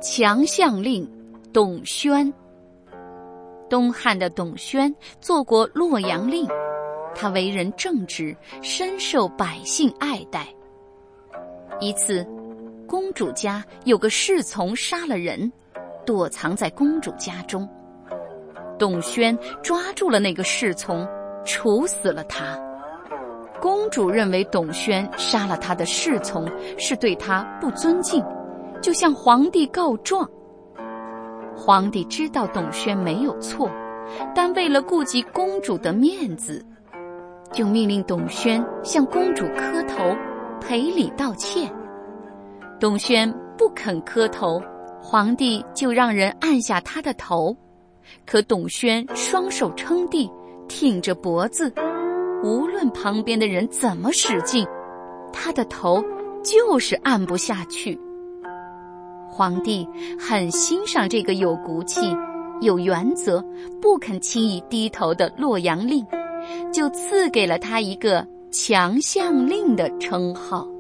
强项令董宣。东汉的董宣做过洛阳令，他为人正直，深受百姓爱戴。一次，公主家有个侍从杀了人，躲藏在公主家中。董宣抓住了那个侍从，处死了他。公主认为董宣杀了他的侍从是对他不尊敬，就向皇帝告状。皇帝知道董宣没有错，但为了顾及公主的面子，就命令董宣向公主磕头赔礼道歉。董宣不肯磕头，皇帝就让人按下他的头，可董宣双手撑地，挺着脖子，无论旁边的人怎么使劲，他的头就是按不下去。皇帝很欣赏这个有骨气、有原则、不肯轻易低头的洛阳令，就赐给了他一个强项令的称号。